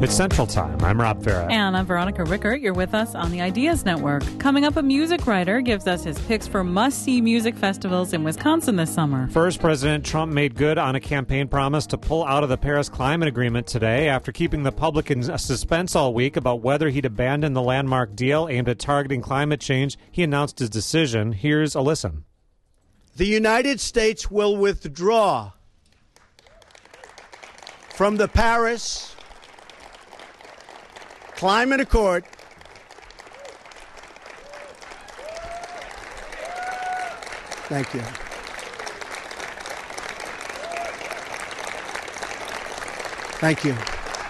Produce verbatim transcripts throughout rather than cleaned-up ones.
It's Central Time. I'm Rob Farah. And I'm Veronica Rickert. You're with us on the Ideas Network. Coming up, a music writer gives us his picks for must-see music festivals in Wisconsin this summer. First, President Trump made good on a campaign promise to pull out of the Paris Climate Agreement today after keeping the public in suspense all week about whether he'd abandon the landmark deal aimed at targeting climate change. He announced his decision. Here's a listen. The United States will withdraw from the Paris Climate Accord Thank you. Thank you.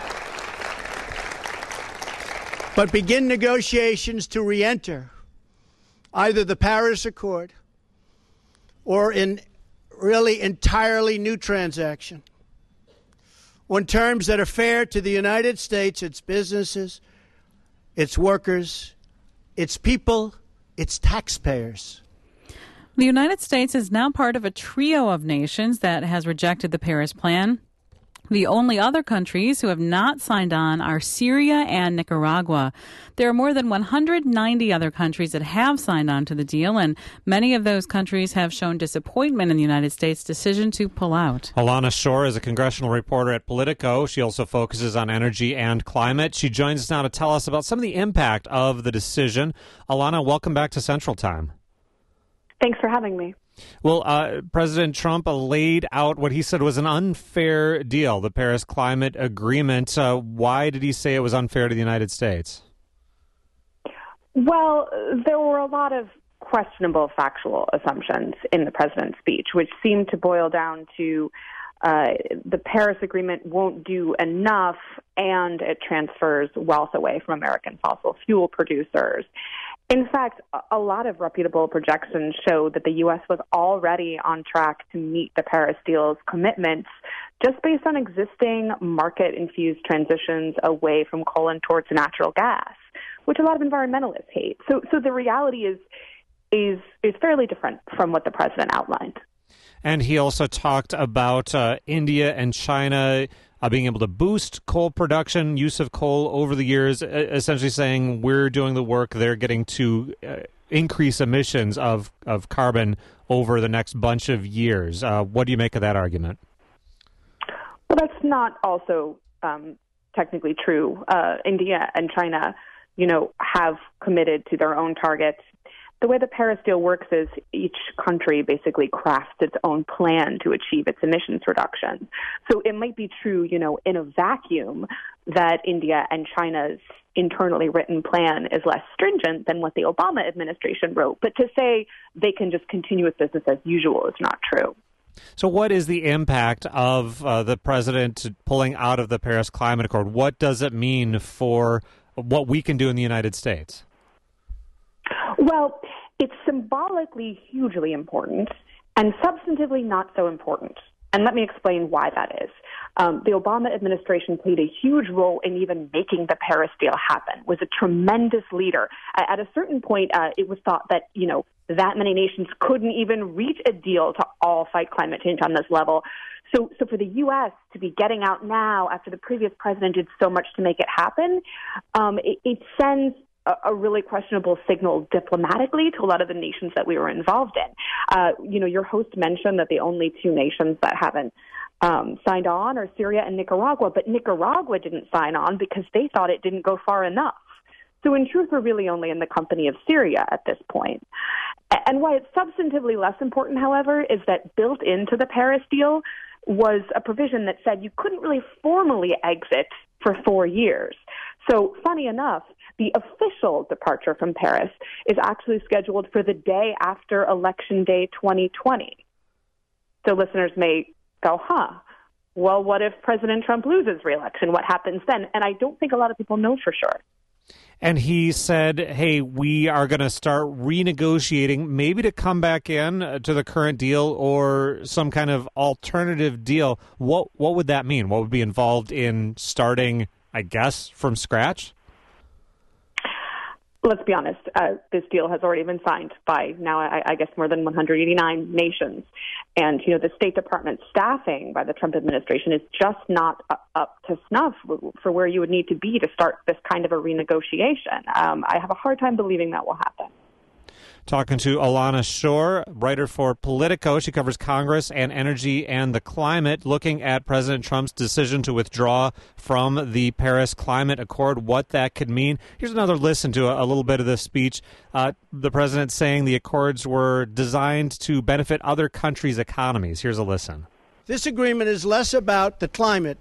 But begin negotiations to re-enter either the Paris Accord or in really entirely new transaction on terms that are fair to the United States, its businesses, its workers, its people, its taxpayers. The United States is now part of a trio of nations that has rejected the Paris Plan. The only other countries who have not signed on are Syria and Nicaragua. There are more than one hundred ninety other countries that have signed on to the deal, and many of those countries have shown disappointment in the United States' decision to pull out. Alana Shore is a congressional reporter at Politico. She also focuses on energy and climate. She joins us now to tell us about some of the impact of the decision. Alana, welcome back to Central Time. Thanks for having me. Well, uh, President Trump laid out what he said was an unfair deal, the Paris Climate Agreement. Uh, why did he say it was unfair to the United States? Well, there were a lot of questionable factual assumptions in the president's speech, which seemed to boil down to uh, the Paris Agreement won't do enough and it transfers wealth away from American fossil fuel producers. In fact, a lot of reputable projections show that the U S was already on track to meet the Paris deal's commitments just based on existing market-infused transitions away from coal and towards natural gas, which a lot of environmentalists hate. So, so the reality is is is fairly different from what the president outlined. And he also talked about uh, India and China Uh, being able to boost coal production, use of coal over the years, essentially saying we're doing the work, they're getting to uh, increase emissions of, of carbon over the next bunch of years. Uh, what do you make of that argument? Well, that's not also um, technically true. Uh, India and China, you know, have committed to their own targets. The way the Paris deal works is each country basically crafts its own plan to achieve its emissions reduction. So it might be true, you know, in a vacuum that India and China's internally written plan is less stringent than what the Obama administration wrote. But to say they can just continue with business as usual is not true. So what is the impact of uh, the president pulling out of the Paris Climate Accord? What does it mean for what we can do in the United States? Well, it's symbolically hugely important and substantively not so important. And let me explain why that is. Um, the Obama administration played a huge role in even making the Paris deal happen, was a tremendous leader. At a certain point, uh, it was thought that, you know, that many nations couldn't even reach a deal to all fight climate change on this level. So, so for the U S to be getting out now after the previous president did so much to make it happen, um, it, it sends a really questionable signal diplomatically to a lot of the nations that we were involved in. Uh, you know, your host mentioned that the only two nations that haven't um, signed on are Syria and Nicaragua, but Nicaragua didn't sign on because they thought it didn't go far enough. So in truth, we're really only in the company of Syria at this point. And why it's substantively less important, however, is that built into the Paris deal was a provision that said you couldn't really formally exit for four years. So funny enough, the official departure from Paris is actually scheduled for the day after Election Day twenty twenty. So listeners may go, huh, well, what if President Trump loses re-election? What happens then? And I don't think a lot of people know for sure. And he said, hey, we are going to start renegotiating, maybe to come back in to the current deal or some kind of alternative deal. What what would that mean? What would be involved in starting, I guess, from scratch? Let's be honest, uh, this deal has already been signed by now, I, I guess, more than one hundred eighty-nine nations. And, you know, the State Department staffing by the Trump administration is just not up to snuff for where you would need to be to start this kind of a renegotiation. Um, I have a hard time believing that will happen. Talking to Alana Shore, writer for Politico. She covers Congress and energy and the climate, looking at President Trump's decision to withdraw from the Paris Climate Accord, what that could mean. Here's another listen to a, a little bit of this speech. Uh, the president saying the accords were designed to benefit other countries' economies. Here's a listen. This agreement is less about the climate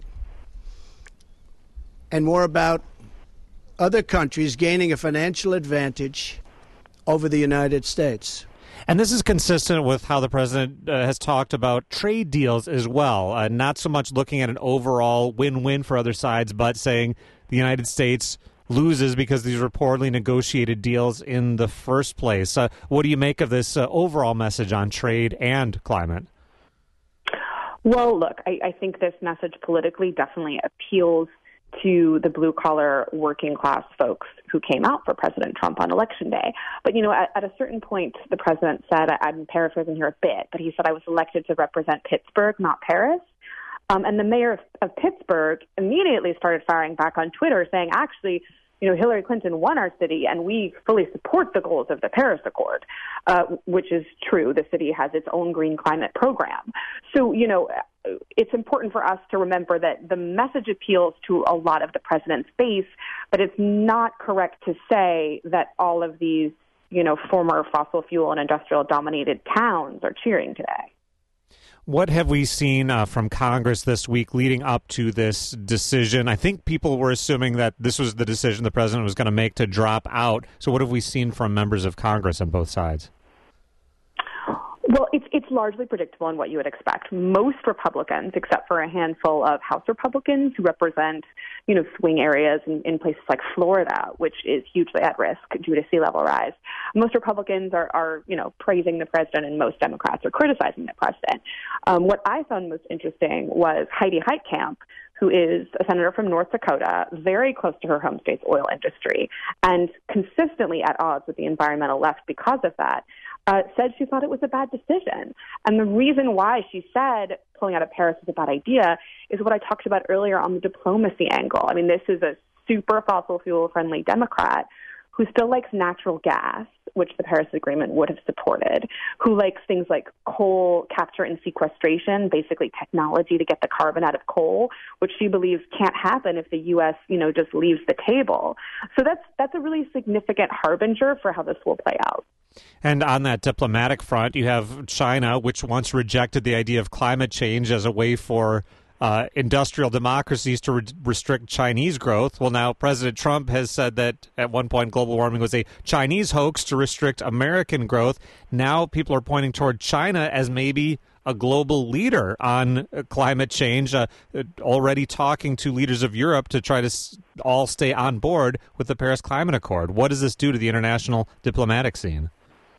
and more about other countries gaining a financial advantage over the United States. And this is consistent with how the president uh, has talked about trade deals as well, uh, not so much looking at an overall win-win for other sides, but saying the United States loses because these were poorly negotiated deals in the first place. Uh, what do you make of this uh, overall message on trade and climate? Well, look, I, I think this message politically definitely appeals to the blue-collar working-class folks who came out for President Trump on Election Day. But, you know, at, at a certain point, the president said, I, I'm paraphrasing here a bit, but he said, I was elected to represent Pittsburgh, not Paris. Um, and the mayor of, of Pittsburgh immediately started firing back on Twitter, saying, actually, you know, Hillary Clinton won our city, and we fully support the goals of the Paris Accord, uh, which is true. The city has its own green climate program. So, you know, it's important for us to remember that the message appeals to a lot of the president's base, but it's not correct to say that all of these, you know, former fossil fuel and industrial dominated towns are cheering today. What have we seen uh, from Congress this week leading up to this decision? I think people were assuming that this was the decision the president was going to make to drop out. So what have we seen from members of Congress on both sides? Well, it's it's largely predictable in what you would expect. Most Republicans, except for a handful of House Republicans who represent, you know, swing areas in, in places like Florida, which is hugely at risk due to sea level rise. Most Republicans are, are you know, praising the president, and most Democrats are criticizing the president. Um, what I found most interesting was Heidi Heitkamp, who is a senator from North Dakota, very close to her home state's oil industry, and consistently at odds with the environmental left because of that, uh, said she thought it was a bad decision. And the reason why she said pulling out of Paris is a bad idea is what I talked about earlier on the diplomacy angle. I mean, this is a super fossil fuel-friendly Democrat who still likes natural gas, which the Paris Agreement would have supported, who likes things like coal capture and sequestration, basically technology to get the carbon out of coal, which she believes can't happen if the U S, you know, just leaves the table. So that's that's a really significant harbinger for how this will play out. And on that diplomatic front, you have China, which once rejected the idea of climate change as a way for Uh, industrial democracies to re- restrict Chinese growth. Well, now President Trump has said that at one point global warming was a Chinese hoax to restrict American growth. Now people are pointing toward China as maybe a global leader on uh, climate change, uh, already talking to leaders of Europe to try to s- all stay on board with the Paris Climate Accord. What does this do to the international diplomatic scene?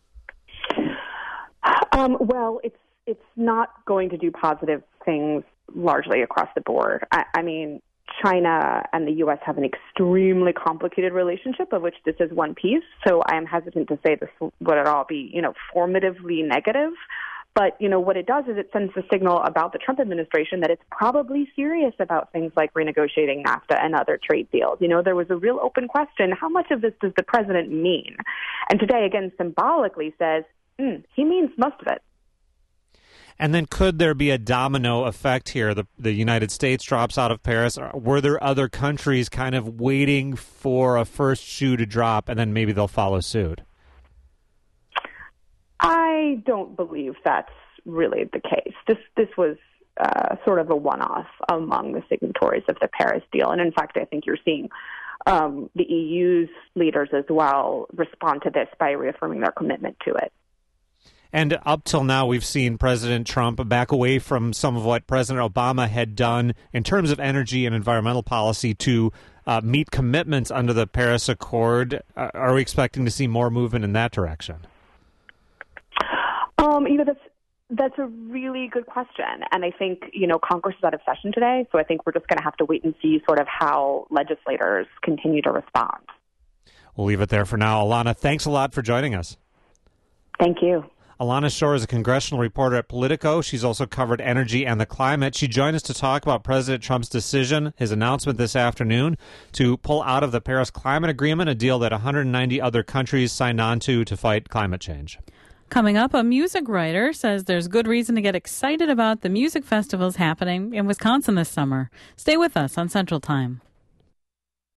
Um, well, it's it's not going to do positive things largely across the board. I, I mean, China and the U S have an extremely complicated relationship, of which this is one piece. So I am hesitant to say this would at all be, you know, formatively negative. But, you know, what it does is it sends the signal about the Trump administration that it's probably serious about things like renegotiating NAFTA and other trade deals. You know, there was a real open question, how much of this does the president mean? And today, again, symbolically says, mm, he means most of it. And then could there be a domino effect here? The, the United States drops out of Paris. Were there other countries kind of waiting for a first shoe to drop, and then maybe they'll follow suit? I don't believe that's really the case. This this was uh, sort of a one-off among the signatories of the Paris deal. And in fact, I think you're seeing um, the E U's leaders as well respond to this by reaffirming their commitment to it. And up till now, we've seen President Trump back away from some of what President Obama had done in terms of energy and environmental policy to uh, meet commitments under the Paris Accord. Uh, are we expecting to see more movement in that direction? Um, you know, that's that's a really good question. And I think, you know, Congress is out of session today, so I think we're just going to have to wait and see sort of how legislators continue to respond. We'll leave it there for now. Alana, thanks a lot for joining us. Thank you. Alana Shore is a congressional reporter at Politico. She's also covered energy and the climate. She joined us to talk about President Trump's decision, his announcement this afternoon, to pull out of the Paris Climate Agreement, a deal that one hundred ninety other countries signed on to to fight climate change. Coming up, a music writer says there's good reason to get excited about the music festivals happening in Wisconsin this summer. Stay with us on Central Time.